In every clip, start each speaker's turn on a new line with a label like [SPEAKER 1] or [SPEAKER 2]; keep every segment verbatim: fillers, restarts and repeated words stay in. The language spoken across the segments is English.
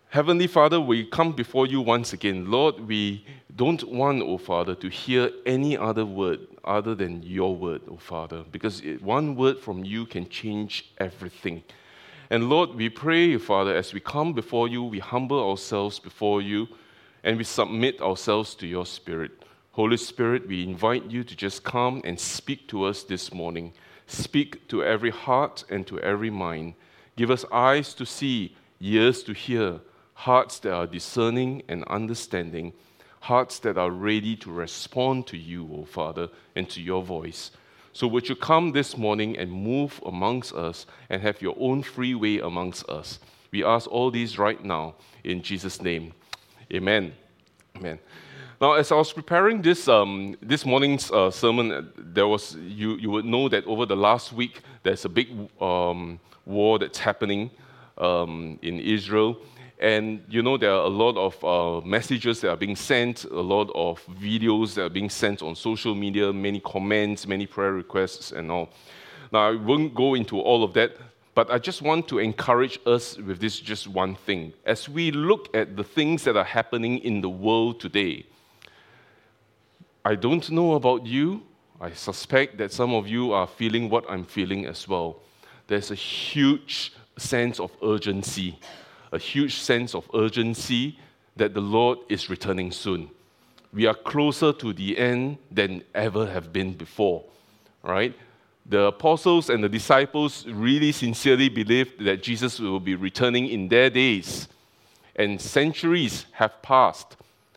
[SPEAKER 1] Heavenly Father, we come before you once again. Lord, we don't want, O Father, to hear any other word other than your word, O Father, because it, one word from you can change everything. And Lord, we pray, Father, as we come before you, we humble ourselves before you, and we submit ourselves to your Spirit. Holy Spirit, we invite you to just come and speak to us this morning. Speak to every heart and to every mind. Give us eyes to see, ears to hear, hearts that are discerning and understanding, hearts that are ready to respond to you, O Father, and to your voice. So would you come this morning and move amongst us and have your own free way amongst us? We ask all these right now in Jesus' name. Amen. Amen. Now, as I was preparing this um, this morning's uh, sermon, there was you you would know that over the last week there's a big um, war that's happening um, in Israel. And, you know, there are a lot of uh, messages that are being sent, a lot of videos that are being sent on social media, many comments, many prayer requests and all. Now, I won't go into all of that, but I just want to encourage us with this just one thing. As we look at the things that are happening in the world today, I don't know about you. I suspect that some of you are feeling what I'm feeling as well. There's a huge sense of urgency. A huge sense of urgency that the Lord is returning soon. We are closer to the end than ever have been before, right? The apostles and the disciples really sincerely believed that Jesus will be returning in their days, and centuries have passed.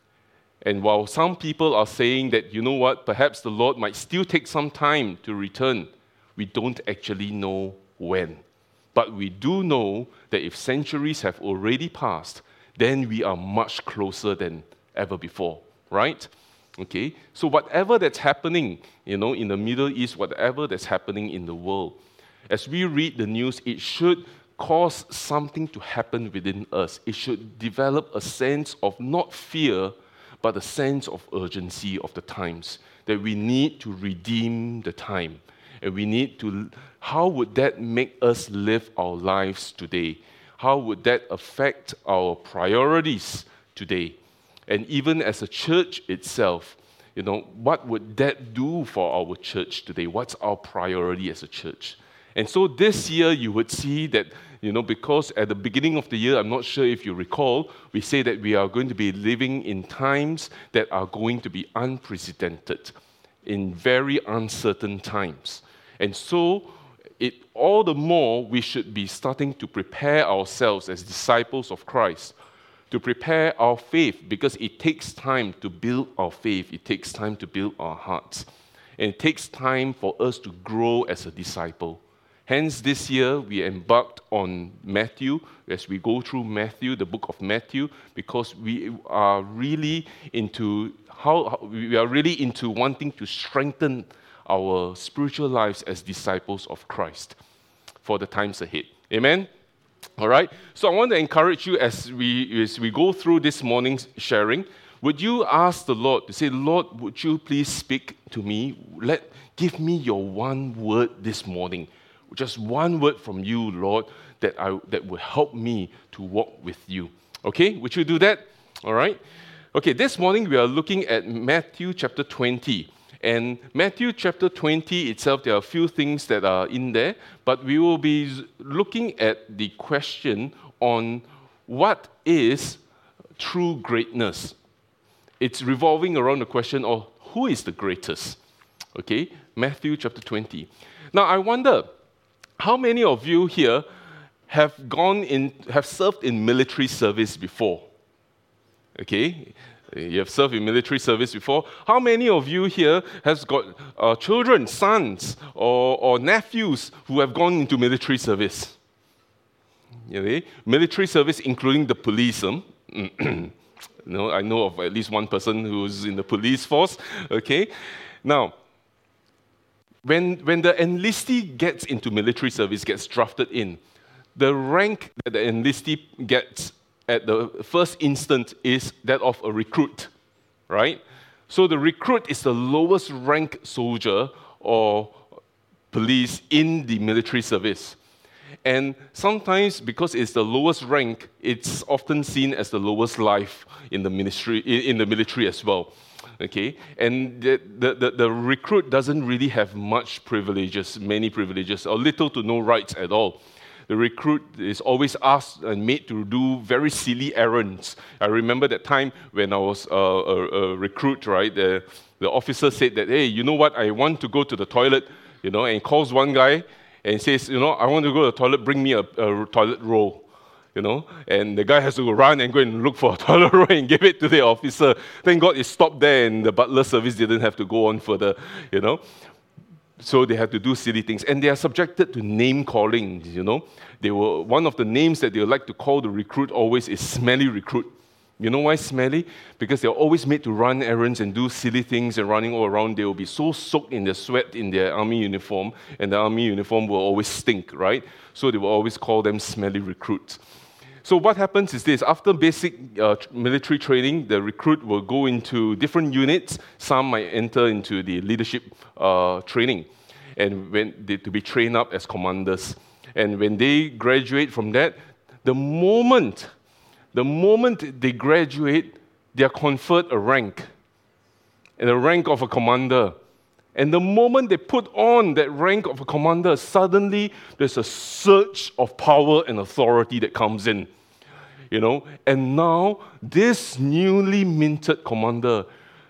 [SPEAKER 1] And while some people are saying that, you know what, perhaps the Lord might still take some time to return, we don't actually know when. But we do know that if centuries have already passed, then we are much closer than ever before, right? Okay, so whatever that's happening, you know, in the Middle East, whatever that's happening in the world, as we read the news, it should cause something to happen within us. It should develop a sense of not fear, but a sense of urgency of the times, that we need to redeem the time. And we need to, how would that make us live our lives today? How would that affect our priorities today? And even as a church itself, you know, what would that do for our church today? What's our priority as a church? And so this year you would see that, you know, because at the beginning of the year, I'm not sure if you recall, we say that we are going to be living in times that are going to be unprecedented, in very uncertain times. And so, it, all the more, we should be starting to prepare ourselves as disciples of Christ, to prepare our faith, because it takes time to build our faith. It takes time to build our hearts. And it takes time for us to grow as a disciple. Hence, this year, we embarked on Matthew, as we go through Matthew, the book of Matthew, because we are really into how we are really into wanting to strengthen our spiritual lives as disciples of Christ for the times ahead. Amen? All right? So I want to encourage you as we, as we go through this morning's sharing, would you ask the Lord to say, Lord, would you please speak to me? Let give me your one word this morning. Just one word from you, Lord, that, I, that will help me to walk with you. Okay? Would you do that? All right? Okay, this morning we are looking at Matthew chapter twenty. And Matthew chapter twenty itself, there are a few things that are in there, but we will be looking at the question on what is true greatness. It's revolving around the question of who is the greatest. Okay, Matthew chapter twenty. Now I wonder, how many of you here have gone in, have served in military service before? Okay. You have served in military service before. How many of you here has got uh, children, sons, or, or nephews who have gone into military service? Okay? Military service, including the police. Um? no, I know of at least one person who's in the police force. Okay, now when when the enlistee gets into military service, gets drafted in, the rank that the enlistee gets at the first instant is that of a recruit, right? So the recruit is the lowest ranked soldier or police in the military service. And sometimes, because it's the lowest rank, it's often seen as the lowest life in the ministry, in the military as well. Okay, and the, the, the, the recruit doesn't really have much privileges, many privileges, or little to no rights at all. The recruit is always asked and made to do very silly errands. I remember that time when I was uh, a, a recruit, right? The, the officer said that, hey, you know what? I want to go to the toilet, you know, and calls one guy and says, you know, I want to go to the toilet, bring me a, a toilet roll, you know. And the guy has to run and go and look for a toilet roll and give it to the officer. Thank God it stopped there and the butler service didn't have to go on further, you know. So they had to do silly things. And they are subjected to name calling, you know. They were, one of the names that they would like to call the recruit always is smelly recruit. You know why smelly? Because they're always made to run errands and do silly things and running all around. They will be so soaked in their sweat in their army uniform, and the army uniform will always stink, right? So they will always call them smelly recruits. So what happens is this: after basic uh, military training, the recruit will go into different units. Some might enter into the leadership uh, training, and when they, to be trained up as commanders. And when they graduate from that, the moment, the moment they graduate, they are conferred a rank, and a rank of a commander. And the moment they put on that rank of a commander, suddenly there's a surge of power and authority that comes in. You know, and now this newly minted commander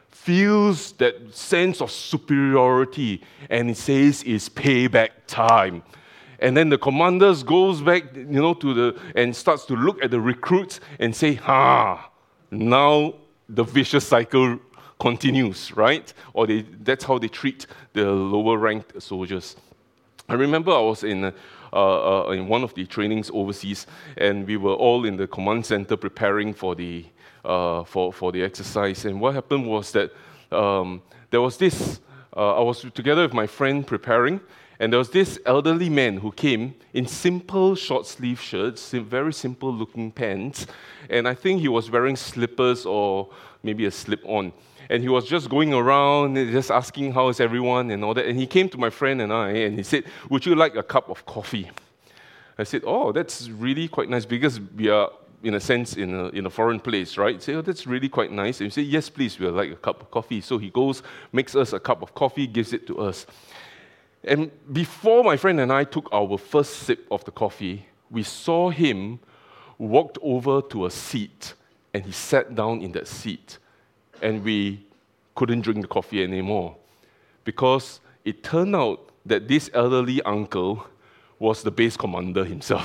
[SPEAKER 1] feels that sense of superiority, and he says it's payback time. And then the commander goes back, you know, to the and starts to look at the recruits and say, "Ha! Now the vicious cycle continues, right?" Or they, that's how they treat the lower-ranked soldiers. I remember I was in uh, uh, in one of the trainings overseas, and we were all in the command center preparing for the uh, for for the exercise. And what happened was that um, there was this. Uh, I was together with my friend preparing, and there was this elderly man who came in simple short-sleeve shirts, very simple-looking pants, and I think he was wearing slippers or maybe a slip-on. And he was just going around, just asking how is everyone and all that. And he came to my friend and I, and he said, "Would you like a cup of coffee?" I said, "Oh, that's really quite nice," because we are, in a sense, in a, in a foreign place, right? He said, "Oh, that's really quite nice." And he said, "Yes, please, we would like a cup of coffee." So he goes, makes us a cup of coffee, gives it to us. And before my friend and I took our first sip of the coffee, we saw him walked over to a seat, and he sat down in that seat. And we couldn't drink the coffee anymore, because it turned out that this elderly uncle was the base commander himself.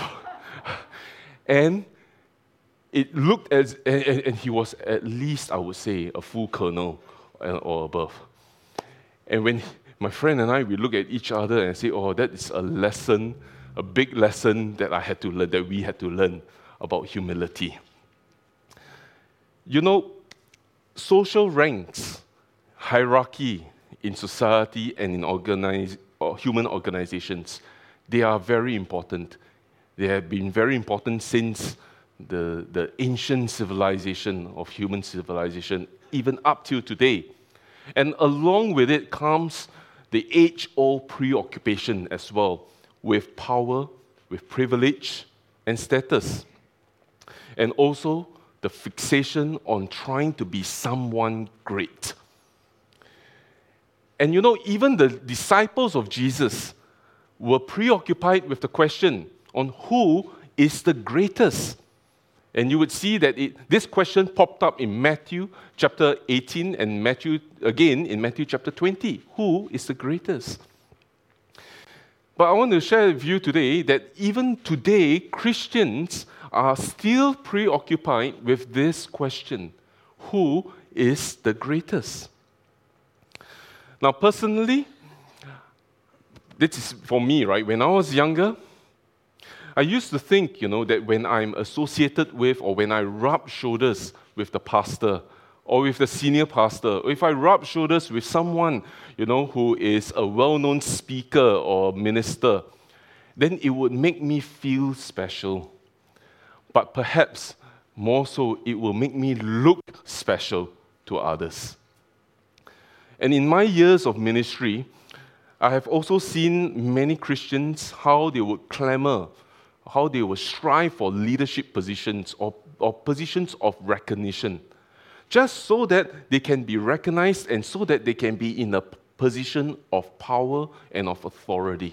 [SPEAKER 1] And it looked as, and, and he was at least, I would say, a full colonel or above. And when my friend and I, we look at each other and say, "Oh, that is a lesson, a big lesson that I had to learn, that we had to learn about humility." You know, social ranks, hierarchy in society and in organize, or human organizations, they are very important. They have been very important since the, the ancient civilization of human civilization, even up till today. And along with it comes the age-old preoccupation as well with power, with privilege, and status. And also the fixation on trying to be someone great. And you know, even the disciples of Jesus were preoccupied with the question on who is the greatest. And you would see that it, this question popped up in Matthew chapter eighteen and Matthew again in Matthew chapter twenty. Who is the greatest? But I want to share with you today that even today, Christians are still preoccupied with this question: who is the greatest? Now, personally, this is for me, right? When I was younger, I used to think, you know, that when I'm associated with or when I rub shoulders with the pastor or with the senior pastor, or if I rub shoulders with someone, you know, who is a well-known speaker or minister, then it would make me feel special. But perhaps more so, it will make me look special to others. And in my years of ministry, I have also seen many Christians how they would clamor how they will strive for leadership positions or, or positions of recognition, just so that they can be recognized and so that they can be in a position of power and of authority.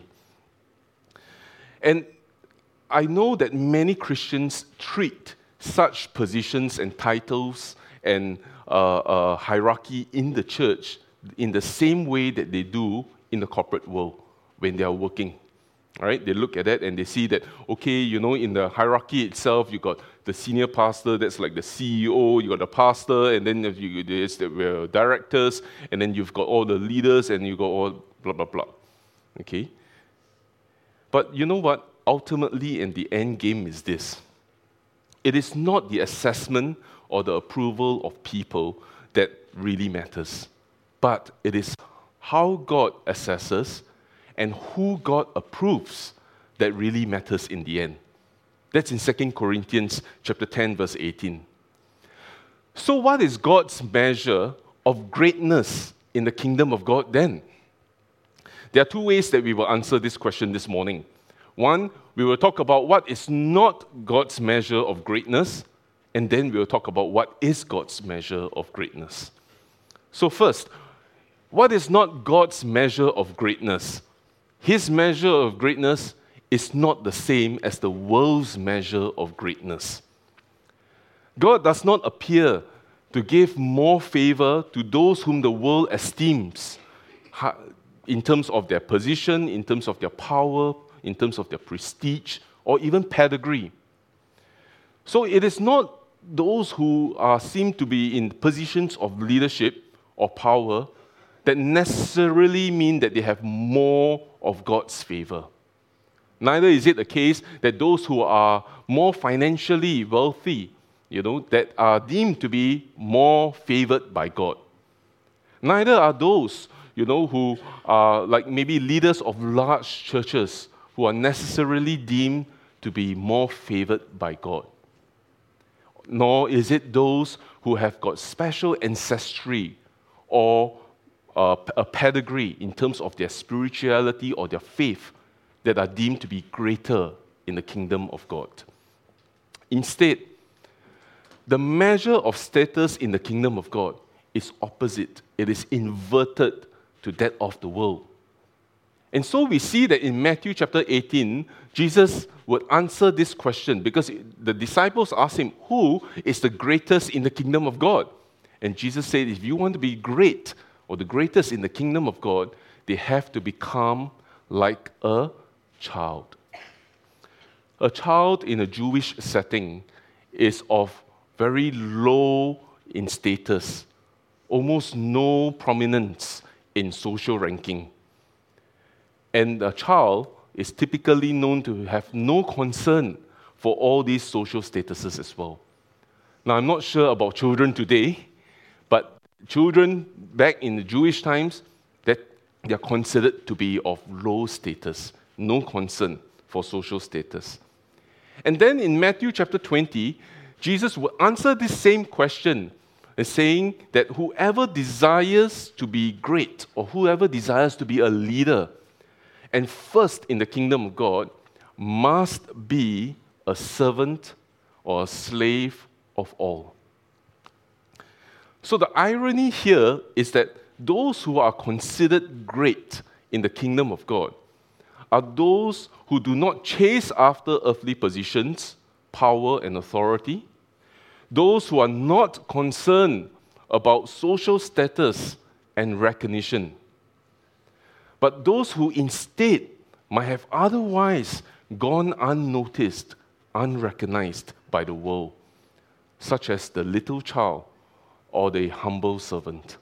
[SPEAKER 1] And I know that many Christians treat such positions and titles and uh, uh, hierarchy in the church in the same way that they do in the corporate world when they are working. Right? They look at that and they see that, okay, you know, in the hierarchy itself, you got the senior pastor, that's like the C E O, you got the pastor, and then you, there's the directors, and then you've got all the leaders, and you got all blah, blah, blah. Okay? But you know what? Ultimately, in the end game is this. It is not the assessment or the approval of people that really matters, but it is how God assesses and who God approves that really matters in the end. That's in Second Corinthians chapter ten, verse eighteen. So what is God's measure of greatness in the kingdom of God then? There are two ways that we will answer this question this morning. One, we will talk about what is not God's measure of greatness, and then we will talk about what is God's measure of greatness. So first, what is not God's measure of greatness? His measure of greatness is not the same as the world's measure of greatness. God does not appear to give more favor to those whom the world esteems in terms of their position, in terms of their power, in terms of their prestige, or even pedigree. So it is not those who are seem to be in positions of leadership or power that necessarily mean that they have more of God's favor. Neither is it the case that those who are more financially wealthy, you know, that are deemed to be more favored by God. Neither are those, you know, who are like maybe leaders of large churches who are necessarily deemed to be more favored by God. Nor is it those who have got special ancestry or uh, a pedigree in terms of their spirituality or their faith that are deemed to be greater in the kingdom of God. Instead, the measure of status in the kingdom of God is opposite. It is inverted to that of the world. And so we see that in Matthew chapter eighteen, Jesus would answer this question because the disciples asked him, who is the greatest in the kingdom of God? And Jesus said, if you want to be great or the greatest in the kingdom of God, they have to become like a child. A child in a Jewish setting is of very low in status, almost no prominence in social ranking. And a child is typically known to have no concern for all these social statuses as well. Now, I'm not sure about children today, but children back in the Jewish times, that they are considered to be of low status, no concern for social status. And then in Matthew chapter twenty, Jesus will answer this same question, saying that whoever desires to be great or whoever desires to be a leader and first in the kingdom of God must be a servant or a slave of all. So the irony here is that those who are considered great in the kingdom of God are those who do not chase after earthly positions, power, and authority, those who are not concerned about social status and recognition, but those who instead might have otherwise gone unnoticed, unrecognized by the world, such as the little child or the humble servant.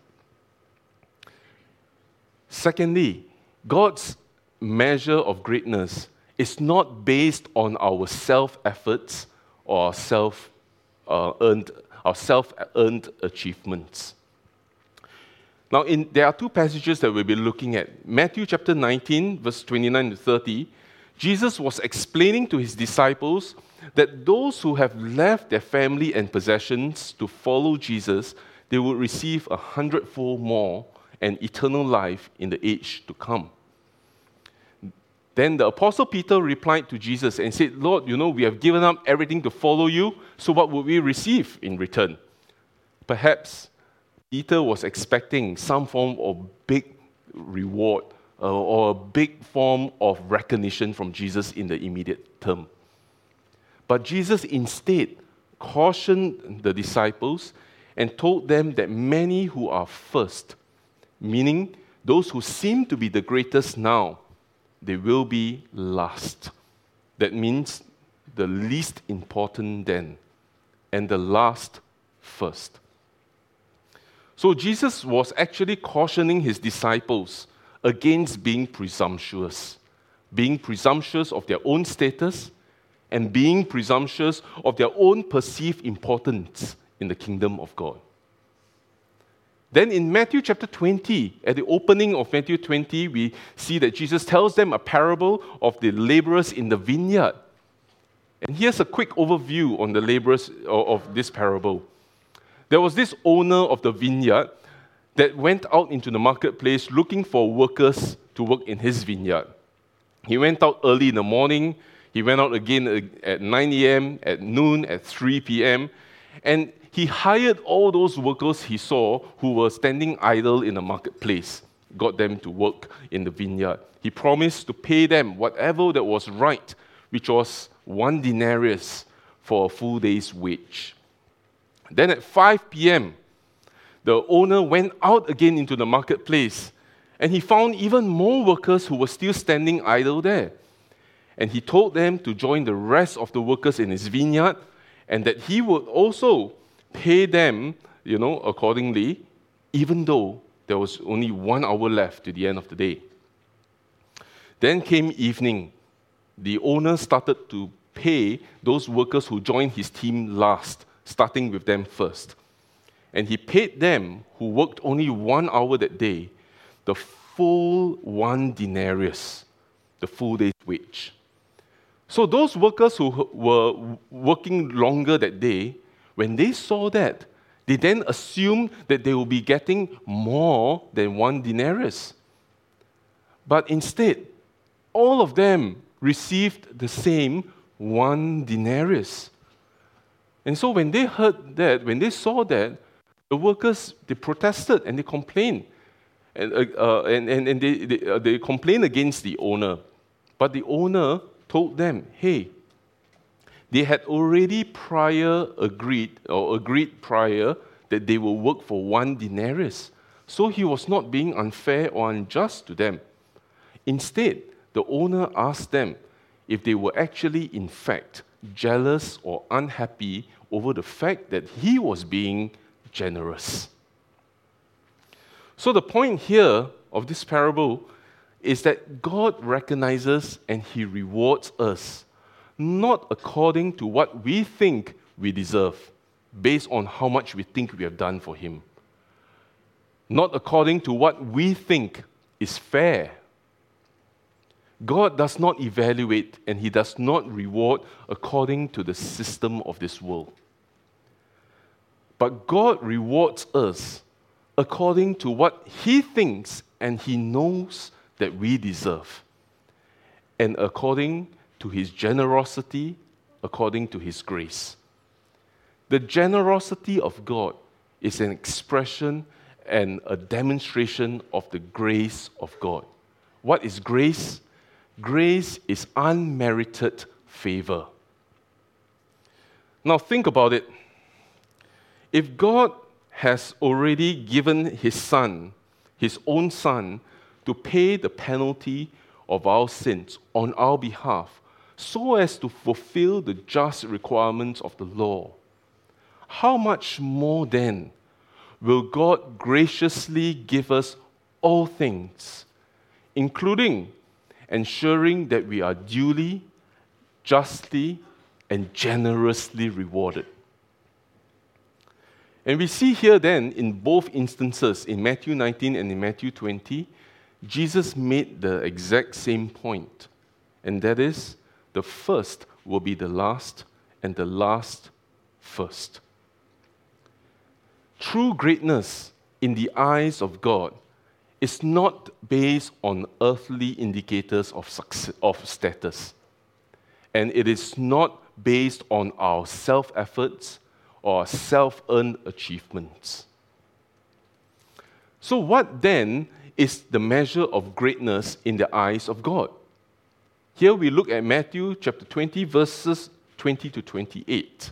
[SPEAKER 1] Secondly, God's measure of greatness is not based on our self-efforts or our self uh, earned, our self-earned achievements. Now, in, there are two passages that we'll be looking at. Matthew chapter nineteen, verse twenty-nine to thirty, Jesus was explaining to his disciples that those who have left their family and possessions to follow Jesus, they will receive a hundredfold more and eternal life in the age to come. Then the Apostle Peter replied to Jesus and said, Lord, you know, we have given up everything to follow you, so what will we receive in return? Perhaps Peter was expecting some form of big reward uh, or a big form of recognition from Jesus in the immediate term. But Jesus instead cautioned the disciples and told them that many who are first, meaning those who seem to be the greatest now, they will be last. That means the least important then, and the last first. So Jesus was actually cautioning his disciples against being presumptuous, being presumptuous of their own status, and being presumptuous of their own perceived importance in the kingdom of God. Then in Matthew chapter twenty, at the opening of Matthew twenty, we see that Jesus tells them a parable of the laborers in the vineyard. And here's a quick overview on the laborers of this parable. There was this owner of the vineyard that went out into the marketplace looking for workers to work in his vineyard. He went out early in the morning. He went out again at nine a.m., at noon, at three p.m., and he hired all those workers he saw who were standing idle in the marketplace, got them to work in the vineyard. He promised to pay them whatever that was right, which was one denarius for a full day's wage. Then at five p.m., the owner went out again into the marketplace, and he found even more workers who were still standing idle there. And he told them to join the rest of the workers in his vineyard, and that he would also pay them, you know, accordingly, even though there was only one hour left to the end of the day. Then came evening. The owner started to pay those workers who joined his team last, starting with them first. And he paid them, who worked only one hour that day, the full one denarius, the full day's wage. So those workers who were working longer that day, when they saw that, they then assumed that they will be getting more than one denarius. But instead, all of them received the same one denarius. And so when they heard that, when they saw that, the workers, they protested and they complained. And, uh, and, and, and they, they, uh, they complained against the owner. But the owner told them, hey, they had already prior agreed, or agreed prior, that they will work for one denarius. So he was not being unfair or unjust to them. Instead, the owner asked them if they were actually, in fact, jealous or unhappy over the fact that he was being generous. So the point here of this parable is that God recognizes and he rewards us, not according to what we think we deserve, based on how much we think we have done for him. Not according to what we think is fair. God does not evaluate and he does not reward according to the system of this world. But God rewards us according to what he thinks and he knows that we deserve, and according to his generosity, according to his grace. The generosity of God is an expression and a demonstration of the grace of God. What is grace? Grace is unmerited favor. Now think about it. If God has already given his Son, his own Son, to pay the penalty of our sins on our behalf, so as to fulfill the just requirements of the law, how much more then will God graciously give us all things, including ensuring that we are duly, justly, and generously rewarded? And we see here then, in both instances, in Matthew nineteen and in Matthew twenty, Jesus made the exact same point, and that is, the first will be the last, and the last first. True greatness in the eyes of God is not based on earthly indicators of success, of status. And it is not based on our self-efforts or self-earned achievements. So what then is the measure of greatness in the eyes of God? Here we look at Matthew chapter twenty, verses twenty to twenty-eight.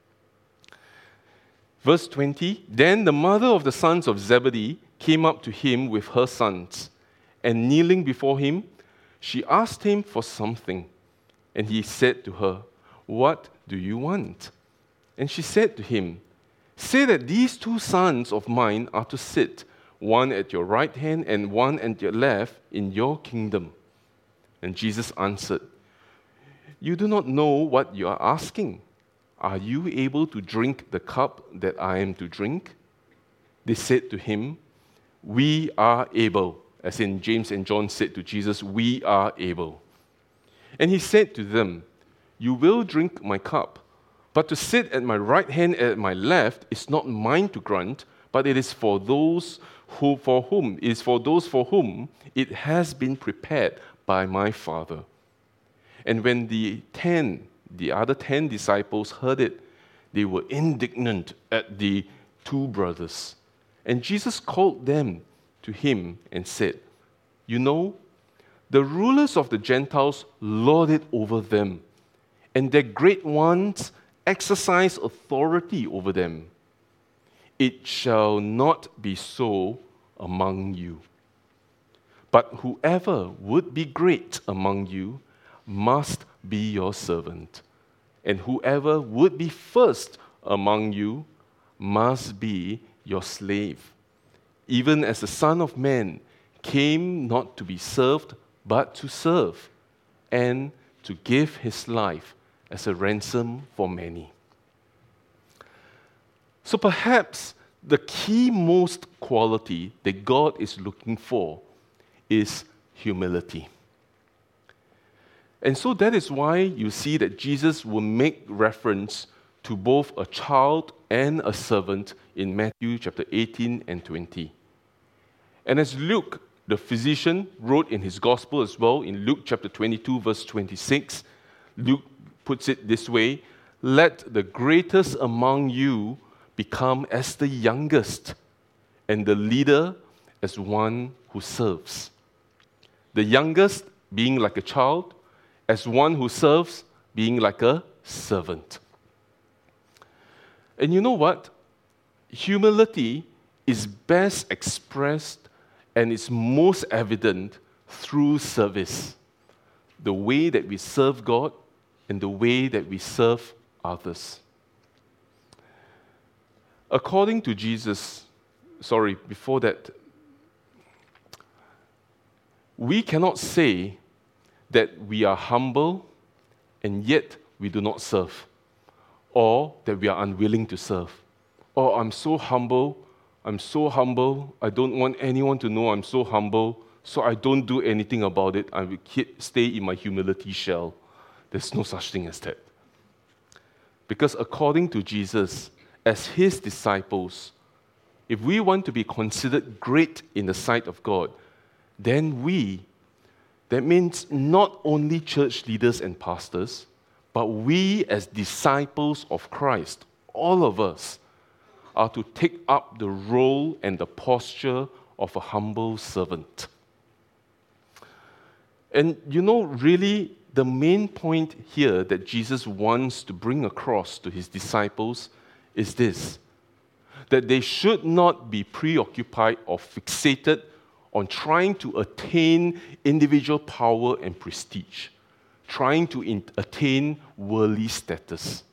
[SPEAKER 1] Verse twenty, then the mother of the sons of Zebedee came up to him with her sons, and kneeling before him, she asked him for something. And he said to her, what do you want? And she said to him, say that these two sons of mine are to sit, one at your right hand and one at your left, in your kingdom. And Jesus answered, you do not know what you are asking. Are you able to drink the cup that I am to drink? They said to him, we are able. As in James and John said to Jesus, we are able. And he said to them, you will drink my cup, but to sit at my right hand and at my left is not mine to grant, but it is for those who for whom it is for those for whom it has been prepared by my Father. And when the ten, the other ten disciples heard it, they were indignant at the two brothers. And Jesus called them to him and said, you know, the rulers of the Gentiles lord it over them, and their great ones exercise authority over them. It shall not be so among you. But whoever would be great among you must be your servant, and whoever would be first among you must be your slave, even as the Son of Man came not to be served, but to serve, and to give his life as a ransom for many. So perhaps the key most quality that God is looking for is humility. And so that is why you see that Jesus will make reference to both a child and a servant in Matthew chapter eighteen and twenty. And as Luke, the physician, wrote in his gospel as well, in Luke chapter twenty-two, verse twenty-six, Luke puts it this way, let the greatest among you become as the youngest, and the leader as one who serves. The youngest being like a child, as one who serves being like a servant. And you know what? Humility is best expressed and is most evident through service. The way that we serve God and the way that we serve others. According to Jesus, sorry, before that, we cannot say that we are humble and yet we do not serve, or that we are unwilling to serve. Oh, I'm so humble, I'm so humble, I don't want anyone to know I'm so humble, so I don't do anything about it, I will keep, stay in my humility shell. There's no such thing as that. Because according to Jesus, as his disciples, if we want to be considered great in the sight of God, then we, that means not only church leaders and pastors, but we as disciples of Christ, all of us, are to take up the role and the posture of a humble servant. And you know, really, the main point here that Jesus wants to bring across to his disciples is this, that they should not be preoccupied or fixated on trying to attain individual power and prestige, trying to in- attain worldly status.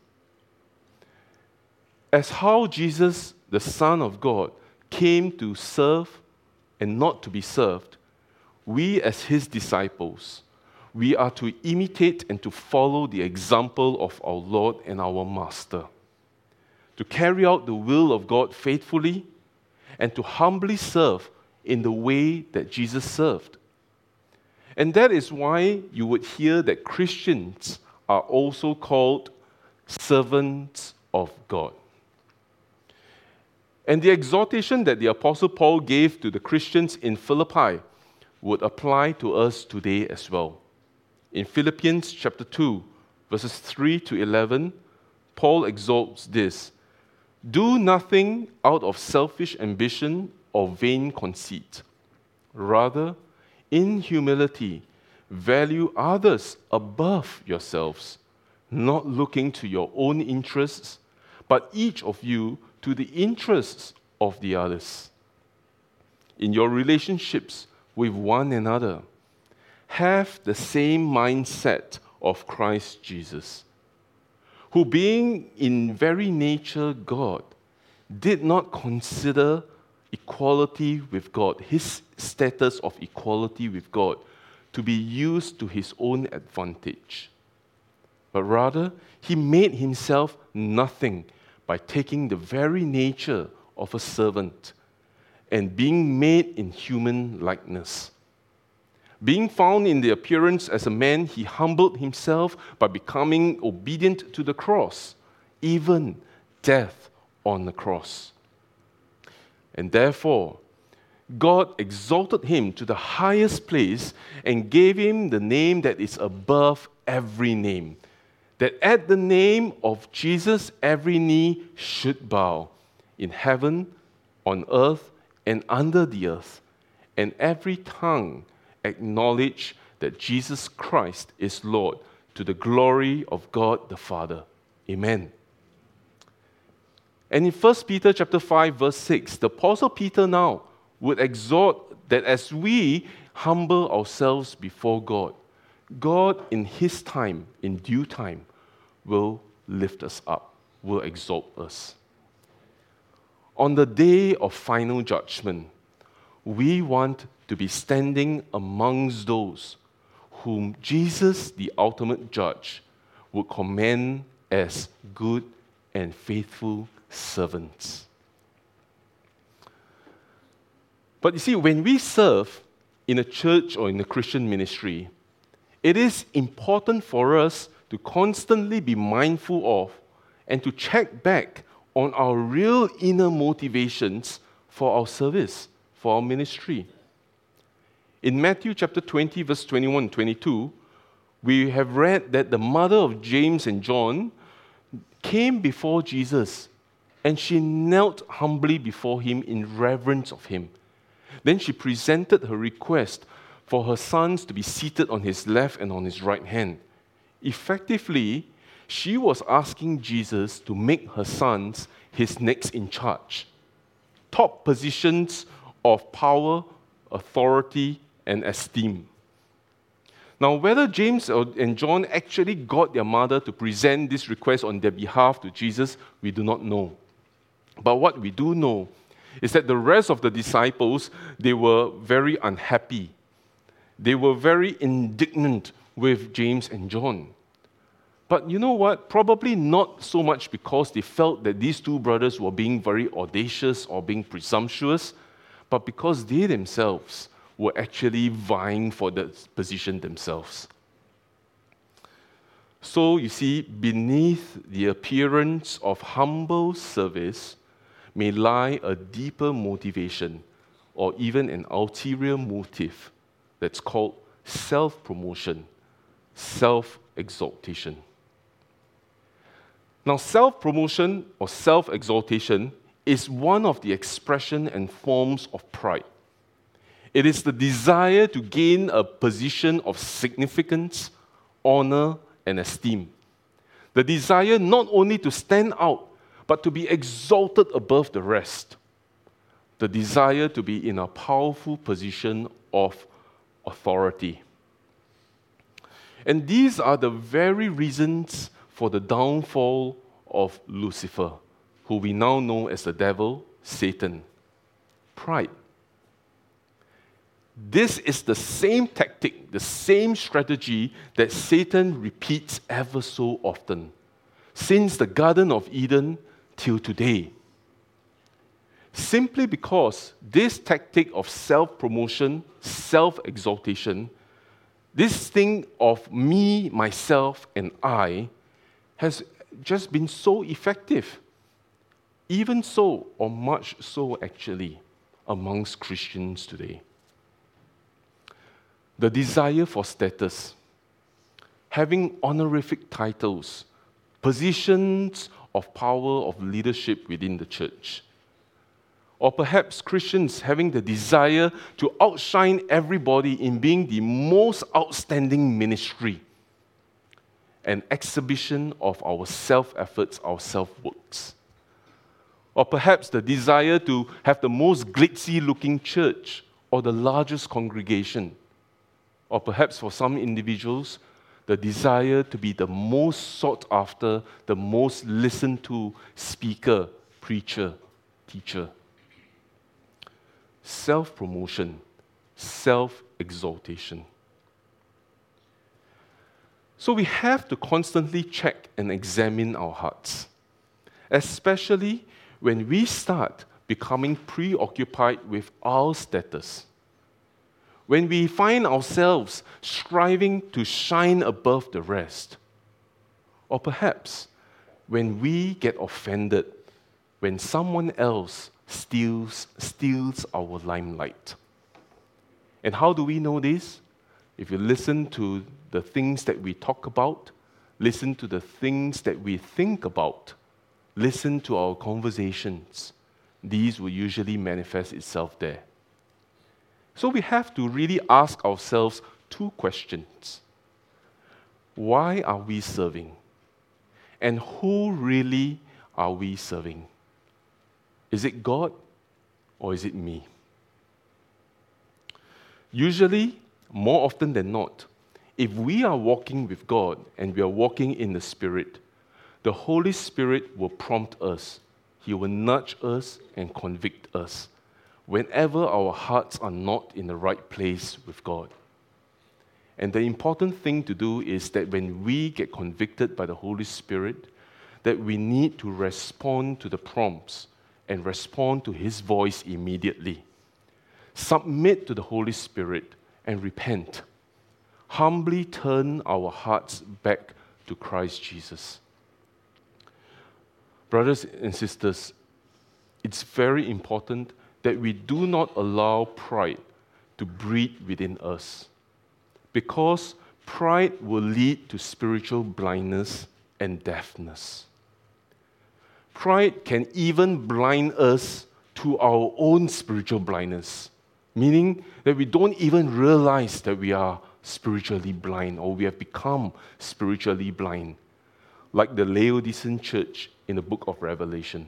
[SPEAKER 1] As how Jesus, the Son of God, came to serve and not to be served, we as his disciples, we are to imitate and to follow the example of our Lord and our Master, to carry out the will of God faithfully and to humbly serve in the way that Jesus served. And that is why you would hear that Christians are also called servants of God. And the exhortation that the Apostle Paul gave to the Christians in Philippi would apply to us today as well. In Philippians chapter two, verses three to eleven, Paul exhorts this: "Do nothing out of selfish ambition or vain conceit. Rather, in humility, value others above yourselves, not looking to your own interests, but each of you to the interests of the others. In your relationships with one another, have the same mindset of Christ Jesus, who being in very nature God, did not consider equality with God, his status of equality with God, to be used to his own advantage. But rather, he made himself nothing by taking the very nature of a servant and being made in human likeness. Being found in the appearance as a man, he humbled himself by becoming obedient to the cross, even death on the cross. And therefore, God exalted him to the highest place and gave him the name that is above every name, that at the name of Jesus every knee should bow, in heaven, on earth, and under the earth, and every tongue acknowledge that Jesus Christ is Lord, to the glory of God the Father. Amen." And in First Peter chapter five, verse six, the Apostle Peter now would exhort that as we humble ourselves before God, God in his time, in due time, will lift us up, will exalt us. On the day of final judgment, we want to be standing amongst those whom Jesus, the ultimate judge, would commend as good and faithful servants. But you see, when we serve in a church or in a Christian ministry, it is important for us to constantly be mindful of and to check back on our real inner motivations for our service, for our ministry. In Matthew chapter twenty, verse twenty-one and twenty-two, we have read that the mother of James and John came before Jesus, and she knelt humbly before him in reverence of him. Then she presented her request for her sons to be seated on his left and on his right hand. Effectively, she was asking Jesus to make her sons his next in charge, top positions of power, authority, and esteem. Now, whether James and John actually got their mother to present this request on their behalf to Jesus, we do not know. But what we do know is that the rest of the disciples, they were very unhappy. They were very indignant with James and John. But you know what? Probably not so much because they felt that these two brothers were being very audacious or being presumptuous, but because they themselves were actually vying for the position themselves. So, you see, beneath the appearance of humble service may lie a deeper motivation or even an ulterior motive that's called self-promotion, self-exaltation. Now, self-promotion or self-exaltation is one of the expression and forms of pride. It is the desire to gain a position of significance, honor, and esteem. The desire not only to stand out, but to be exalted above the rest. The desire to be in a powerful position of authority. And these are the very reasons for the downfall of Lucifer, who we now know as the devil, Satan. Pride. This is the same tactic, the same strategy that Satan repeats ever so often, since the Garden of Eden till today. Simply because this tactic of self-promotion, self-exaltation, this thing of me, myself, and I, has just been so effective. Even so, or much so actually, amongst Christians today. The desire for status, having honorific titles, positions of power of leadership within the church. Or perhaps Christians having the desire to outshine everybody in being the most outstanding ministry. An exhibition of our self-efforts, our self-works. Or perhaps the desire to have the most glitzy-looking church or the largest congregation. Or perhaps for some individuals, the desire to be the most sought after, the most listened to speaker, preacher, teacher. Self-promotion, self-exaltation. So we have to constantly check and examine our hearts, especially when we start becoming preoccupied with our status. When we find ourselves striving to shine above the rest. Or perhaps when we get offended when someone else steals, steals our limelight. And how do we know this? If you listen to the things that we talk about, listen to the things that we think about, listen to our conversations, these will usually manifest itself there. So we have to really ask ourselves two questions. Why are we serving? And who really are we serving? Is it God or is it me? Usually, more often than not, if we are walking with God and we are walking in the Spirit, the Holy Spirit will prompt us. He will nudge us and convict us whenever our hearts are not in the right place with God. And the important thing to do is that when we get convicted by the Holy Spirit, that we need to respond to the prompts and respond to His voice immediately. Submit to the Holy Spirit and repent. Humbly turn our hearts back to Christ Jesus. Brothers and sisters, it's very important that we do not allow pride to breed within us, because pride will lead to spiritual blindness and deafness. Pride can even blind us to our own spiritual blindness, meaning that we don't even realize that we are spiritually blind or we have become spiritually blind, like the Laodicean church in the book of Revelation.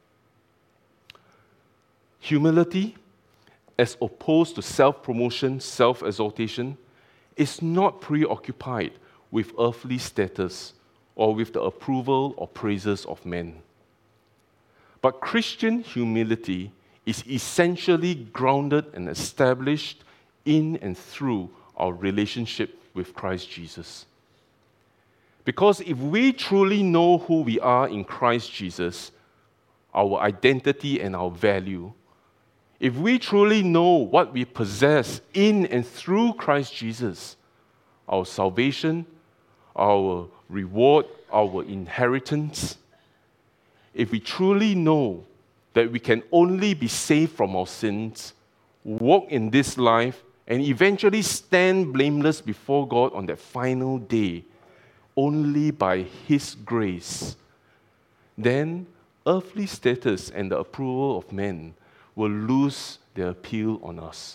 [SPEAKER 1] Humility, as opposed to self-promotion, self-exaltation, is not preoccupied with earthly status or with the approval or praises of men. But Christian humility is essentially grounded and established in and through our relationship with Christ Jesus. Because if we truly know who we are in Christ Jesus, our identity and our value, if we truly know what we possess in and through Christ Jesus, our salvation, our reward, our inheritance, if we truly know that we can only be saved from our sins, walk in this life, and eventually stand blameless before God on that final day, only by His grace, then earthly status and the approval of men will lose their appeal on us.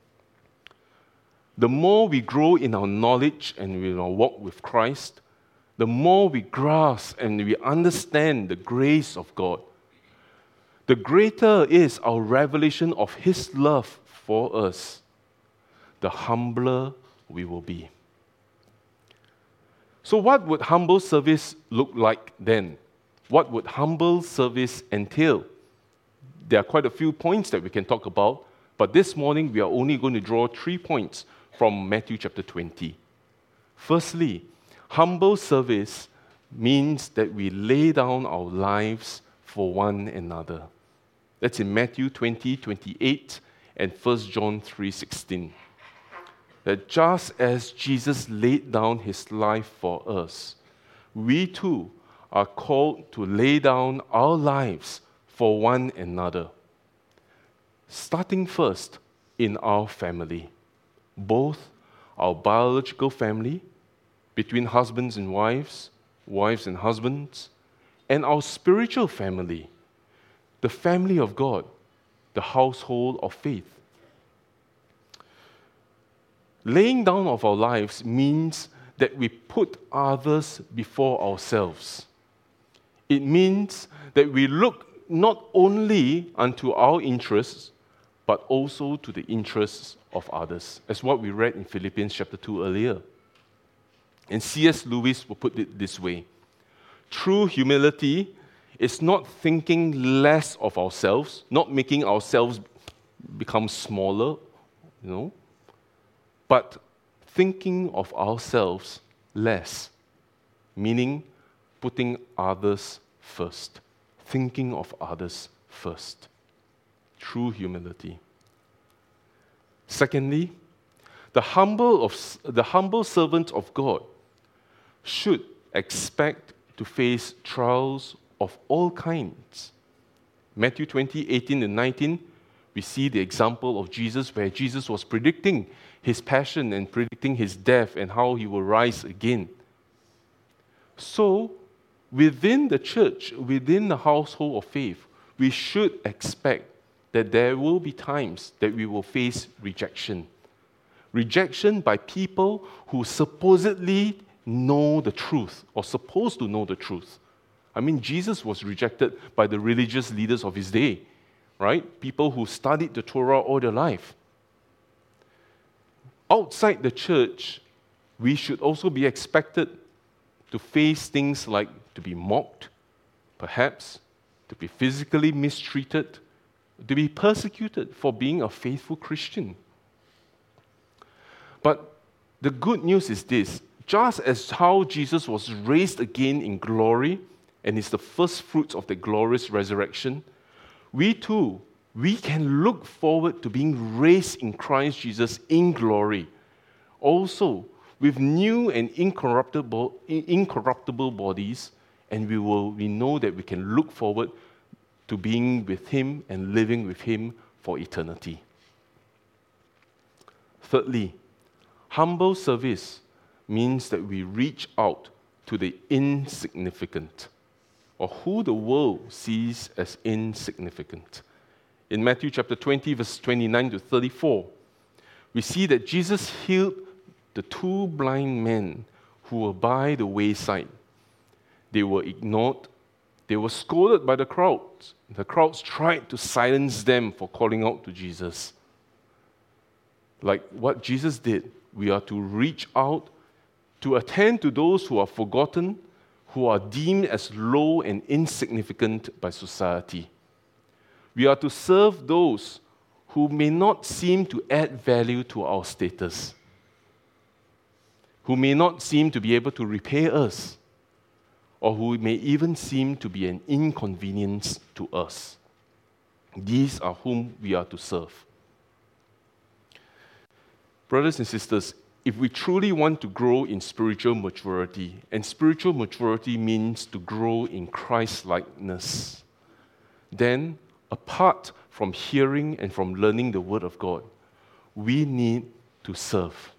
[SPEAKER 1] The more we grow in our knowledge and in our walk with Christ, the more we grasp and we understand the grace of God, the greater is our revelation of His love for us, the humbler we will be. So what would humble service look like then? What would humble service entail? There are quite a few points that we can talk about, but this morning we are only going to draw three points from Matthew chapter twenty. Firstly, humble service means that we lay down our lives for one another. That's in Matthew twenty, twenty-eight and First John three, sixteen. That just as Jesus laid down His life for us, we too are called to lay down our lives for one another. Starting first in our family, both our biological family, between husbands and wives, wives and husbands, and our spiritual family, the family of God, the household of faith. Laying down of our lives means that we put others before ourselves. It means that we look not only unto our interests, but also to the interests of others, as what we read in Philippians chapter two earlier. And C S Lewis will put it this way: true humility is not thinking less of ourselves, not making ourselves become smaller, you know, but thinking of ourselves less, meaning putting others first, thinking of others first. True humility. Secondly, the humble of the humble servant of God should expect to face trials of all kinds. Matthew twenty, eighteen and nineteen, we see the example of Jesus where Jesus was predicting his passion and predicting his death and how he will rise again. So, within the church, within the household of faith, we should expect that there will be times that we will face rejection. Rejection by people who supposedly know the truth or supposed to know the truth. I mean, Jesus was rejected by the religious leaders of his day, right? People who studied the Torah all their life. Outside the church, we should also be expected to face things like to be mocked, perhaps, to be physically mistreated, to be persecuted for being a faithful Christian. But the good news is this: just as how Jesus was raised again in glory and is the first fruits of the glorious resurrection, we too, we can look forward to being raised in Christ Jesus in glory, also with new and incorruptible, incorruptible bodies, and we will we know that we can look forward to being with Him and living with Him for eternity. Thirdly, humble service means that we reach out to the insignificant, or who the world sees as insignificant. In Matthew chapter twenty, verse twenty-nine to thirty-four, we see that Jesus healed the two blind men who were by the wayside. They were ignored. They were scolded by the crowds. The crowds tried to silence them for calling out to Jesus. Like what Jesus did, we are to reach out to attend to those who are forgotten, who are deemed as low and insignificant by society. We are to serve those who may not seem to add value to our status, who may not seem to be able to repay us, or who may even seem to be an inconvenience to us. These are whom we are to serve. Brothers and sisters, if we truly want to grow in spiritual maturity, and spiritual maturity means to grow in Christ-likeness, then apart from hearing and from learning the Word of God, we need to serve.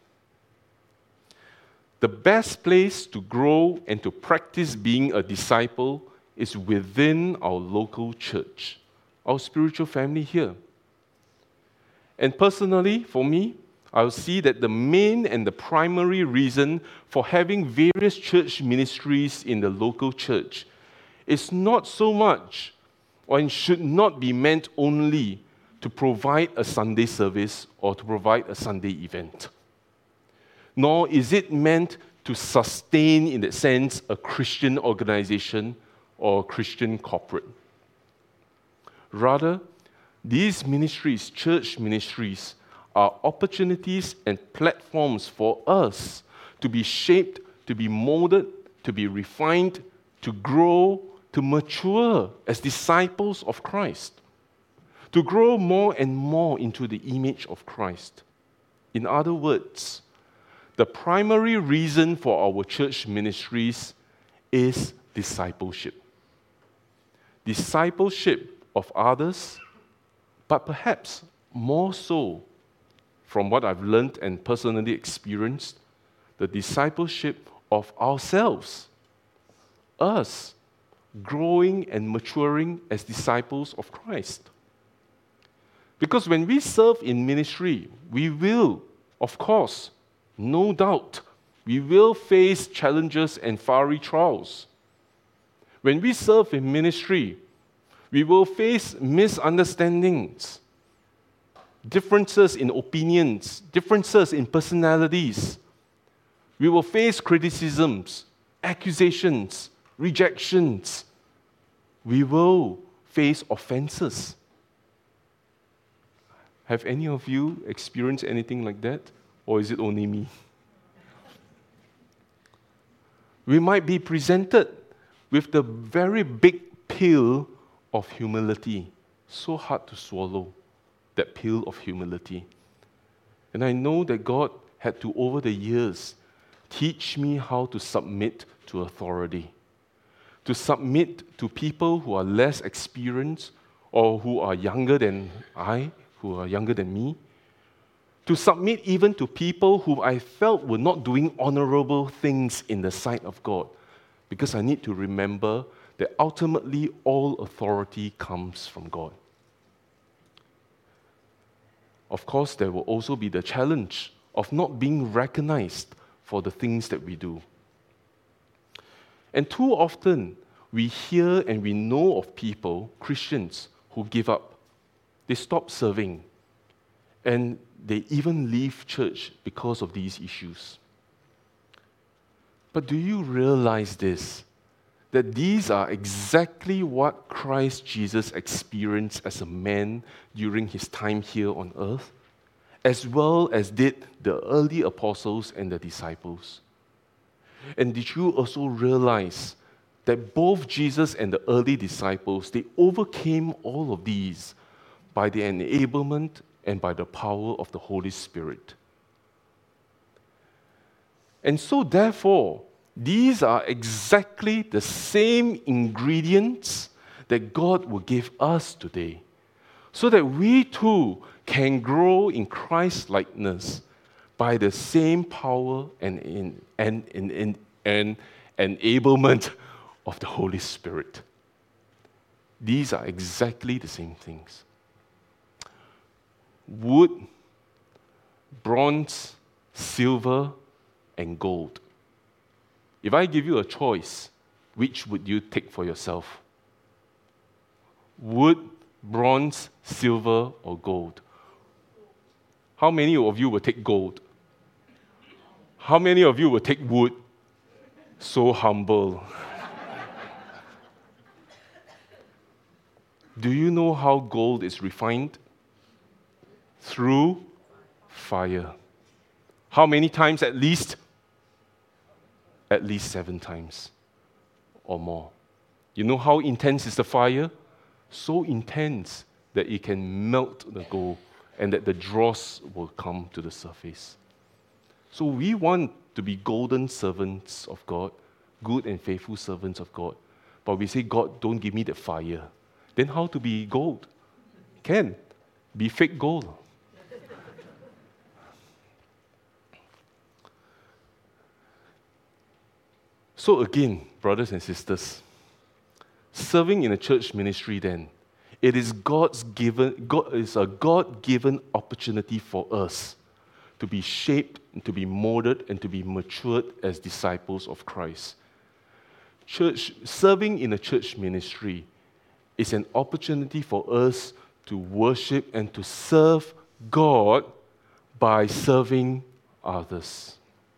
[SPEAKER 1] The best place to grow and to practice being a disciple is within our local church, our spiritual family here. And personally, for me, I'll see that the main and the primary reason for having various church ministries in the local church is not so much, or it should not be meant only to provide a Sunday service or to provide a Sunday event. Nor is it meant to sustain, in that sense, a Christian organization or a Christian corporate. Rather, these ministries, church ministries, are opportunities and platforms for us to be shaped, to be molded, to be refined, to grow, to mature as disciples of Christ, to grow more and more into the image of Christ. In other words, the primary reason for our church ministries is discipleship. Discipleship of others, but perhaps more so, from what I've learned and personally experienced, the discipleship of ourselves, us growing and maturing as disciples of Christ. Because when we serve in ministry, we will, of course, no doubt, we will face challenges and fiery trials. When we serve in ministry, we will face misunderstandings, differences in opinions, differences in personalities. We will face criticisms, accusations, rejections. We will face offenses. Have any of you experienced anything like that? Or is it only me? We might be presented with the very big pill of humility. So hard to swallow, that pill of humility. And I know that God had to, over the years, teach me how to submit to authority, to submit to people who are less experienced or who are younger than I, who are younger than me, to submit even to people who I felt were not doing honorable things in the sight of God, because I need to remember that ultimately all authority comes from God. Of course, there will also be the challenge of not being recognized for the things that we do. And too often, we hear and we know of people, Christians, who give up. They stop serving. And they even leave church because of these issues. But do you realize this? That these are exactly what Christ Jesus experienced as a man during his time here on earth, as well as did the early apostles and the disciples. And did you also realize that both Jesus and the early disciples, they overcame all of these by the enablement and by the power of the Holy Spirit? And so therefore, these are exactly the same ingredients that God will give us today, so that we too can grow in Christ-likeness by the same power and, in, and, in, in, and enablement of the Holy Spirit. These are exactly the same things. Wood, bronze, silver, and gold. If I give you a choice, which would you take for yourself? Wood, bronze, silver, or gold? How many of you will take gold? How many of you will take wood? So humble. Do you know how gold is refined? Through fire. How many times at least? At least seven times or more. You know how intense is the fire? So intense that it can melt the gold and that the dross will come to the surface. So we want to be golden servants of God, good and faithful servants of God. But we say, God, don't give me the fire. Then how to be gold? Can. Be fake gold. So again, brothers and sisters, serving in a church ministry then, it is God's given, God is a God-given opportunity for us to be shaped, and to be molded, and to be matured as disciples of Christ. Church, serving in a church ministry is an opportunity for us to worship and to serve God by serving others.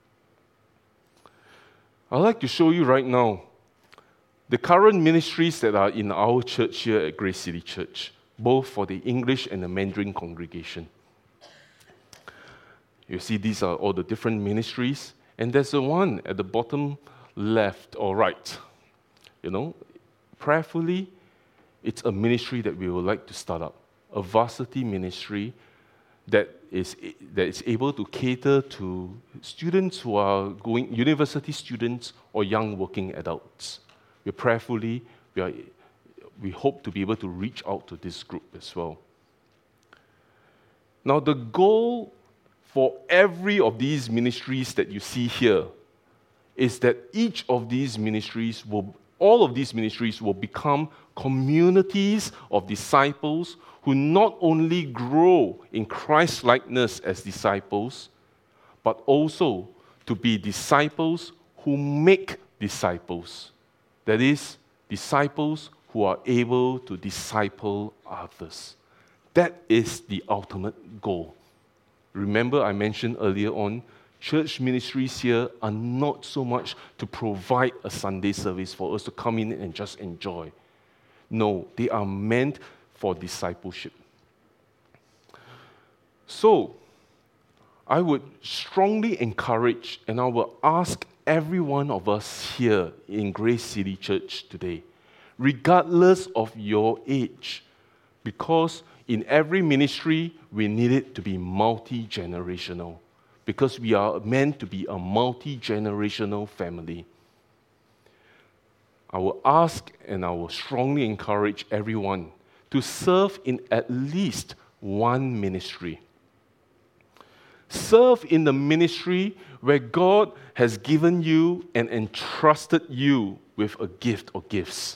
[SPEAKER 1] I'd like to show you right now the current ministries that are in our church here at Grace City Church, both for the English and the Mandarin congregation. You see, these are all the different ministries, and there's the one at the bottom left or right. You know, prayerfully, it's a ministry that we would like to start up, a varsity ministry that is that is able to cater to students who are going, university students or young working adults. We prayerfully, we are we hope to be able to reach out to this group as well. Now, the goal for every of these ministries that you see here is that each of these ministries will, all of these ministries will become communities of disciples who not only grow in Christ-likeness as disciples, but also to be disciples who make disciples. That is, disciples who are able to disciple others. That is the ultimate goal. Remember, I mentioned earlier on, church ministries here are not so much to provide a Sunday service for us to come in and just enjoy. No, they are meant for discipleship. So, I would strongly encourage, and I will ask every one of us here in Grace City Church today, regardless of your age, because in every ministry, we need it to be multi-generational, because we are meant to be a multi-generational family. I will ask and I will strongly encourage everyone to serve in at least one ministry. Serve in the ministry where God has given you and entrusted you with a gift or gifts.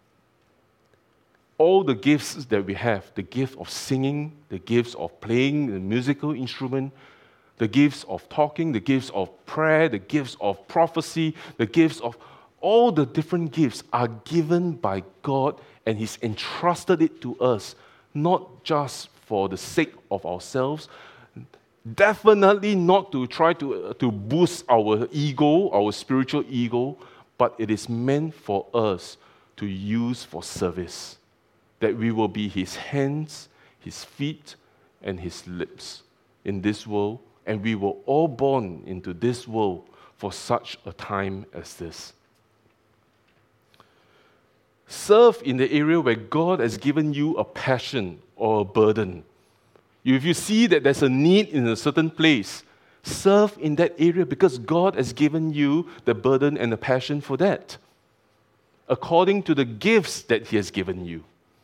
[SPEAKER 1] All the gifts that we have, the gift of singing, the gifts of playing the musical instrument, the gifts of talking, the gifts of prayer, the gifts of prophecy, the gifts of all the different gifts are given by God, and He's entrusted it to us, not just for the sake of ourselves, definitely not to try to, uh, to boost our ego, our spiritual ego, but it is meant for us to use for service. That we will be His hands, His feet, and His lips in this world, and we were all born into this world for such a time as this. Serve in the area where God has given you a passion or a burden. If you see that there's a need in a certain place, serve in that area because God has given you the burden and the passion for that, according to the gifts that He has given you.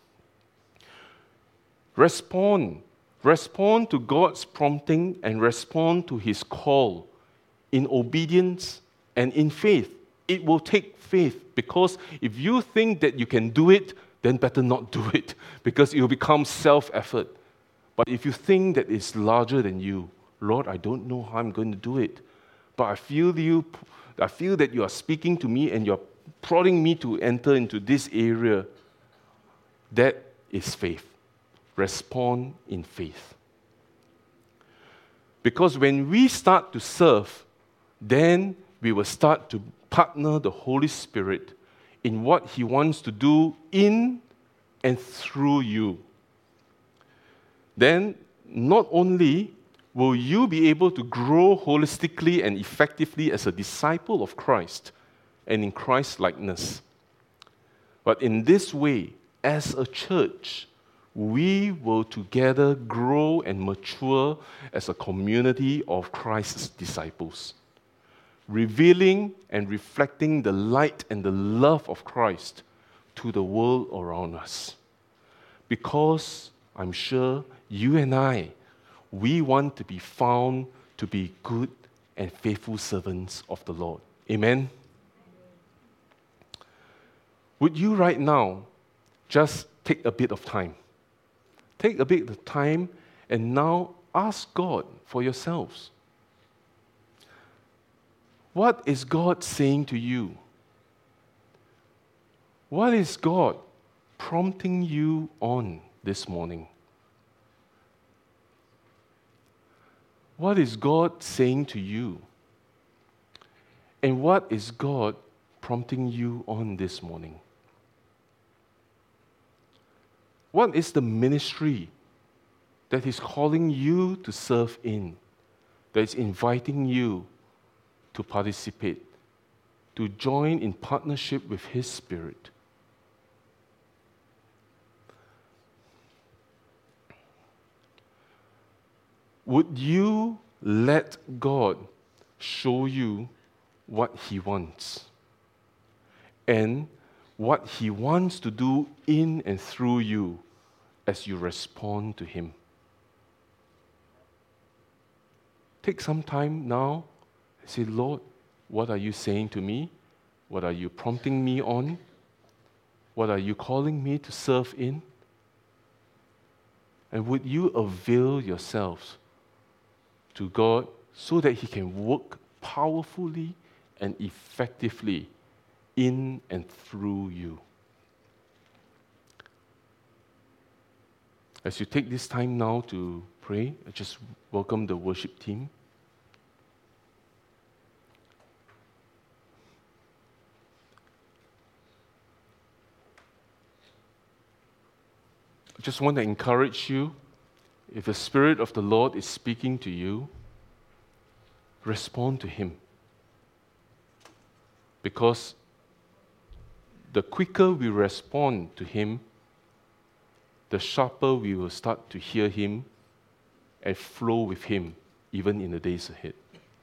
[SPEAKER 1] Respond. Respond to God's prompting and respond to His call in obedience and in faith. It will take faith, because if you think that you can do it, then better not do it, because it will become self-effort. But if you think that it's larger than you, Lord, I don't know how I'm going to do it, but I feel you, I feel that you are speaking to me and you're prodding me to enter into this area, that is faith. Respond in faith. Because when we start to serve, then we will start to partner the Holy Spirit in what He wants to do in and through you. Then, not only will you be able to grow holistically and effectively as a disciple of Christ and in Christ's likeness, but in this way, as a church, we will together grow and mature as a community of Christ's disciples, revealing and reflecting the light and the love of Christ to the world around us. Because I'm sure you and I, we want to be found to be good and faithful servants of the Lord. Amen? Would you right now just take a bit of time? Take a bit of time and now ask God for yourselves. What is God saying to you? What is God prompting you on this morning? What is God saying to you? And what is God prompting you on this morning? What is the ministry that He's calling you to serve in, that is inviting you to participate, to join in partnership with His Spirit? Would you let God show you what He wants? And what He wants to do in and through you as you respond to Him. Take some time now and say, Lord, what are you saying to me? What are you prompting me on? What are you calling me to serve in? And would you avail yourselves to God so that He can work powerfully and effectively in and through you? As you take this time now to pray, I just welcome the worship team. I just want to encourage you, if the Spirit of the Lord is speaking to you, respond to Him. Because the quicker we respond to Him, the sharper we will start to hear Him and flow with Him, even in the days ahead.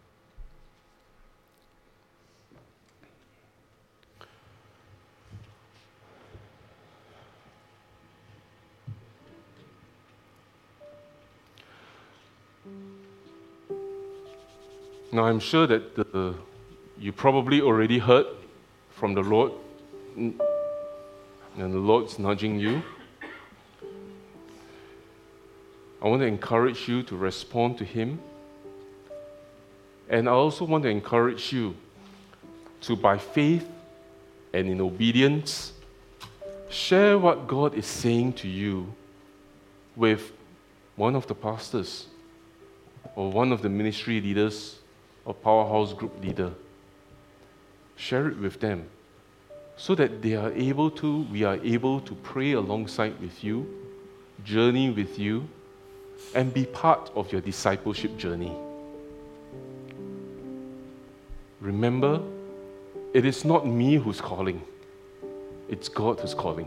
[SPEAKER 1] Now, I'm sure that the, you probably already heard from the Lord, and the Lord's nudging you. I want to encourage you to respond to Him. And I also want to encourage you to, by faith and in obedience, share what God is saying to you with one of the pastors or one of the ministry leaders or Powerhouse group leader. Share it with them so that they are able to, we are able to pray alongside with you, journey with you, and be part of your discipleship journey. Remember, it is not me who's calling, it's God who's calling.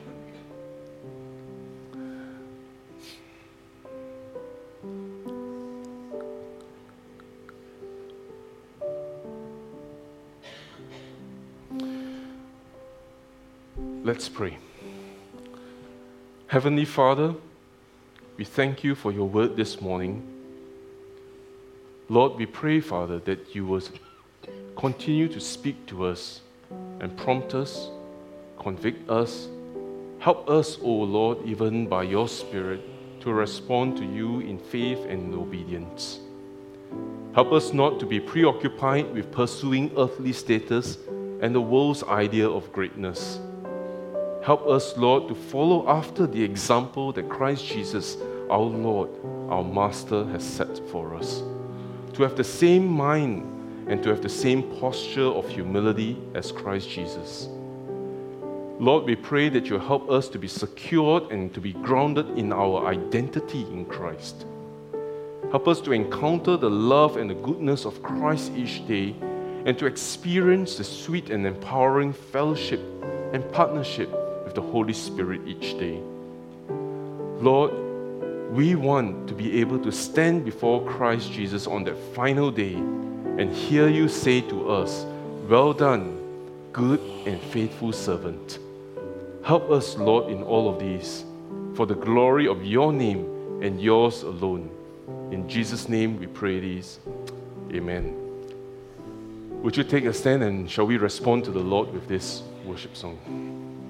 [SPEAKER 1] Let's pray. Heavenly Father, we thank you for your word this morning. Lord, we pray, Father, that you will continue to speak to us and prompt us, convict us, help us, O Lord, even by your Spirit, to respond to you in faith and in obedience. Help us not to be preoccupied with pursuing earthly status and the world's idea of greatness. Help us, Lord, to follow after the example that Christ Jesus, our Lord, our Master, has set for us. To have the same mind and to have the same posture of humility as Christ Jesus. Lord, we pray that you'll help us to be secured and to be grounded in our identity in Christ. Help us to encounter the love and the goodness of Christ each day and to experience the sweet and empowering fellowship and partnership with the Holy Spirit each day. Lord, we want to be able to stand before Christ Jesus on that final day and hear you say to us, "Well done, good and faithful servant." Help us, Lord, in all of these, for the glory of your name and yours alone. In Jesus' name we pray these. Amen. Would you take a stand and shall we respond to the Lord with this worship song?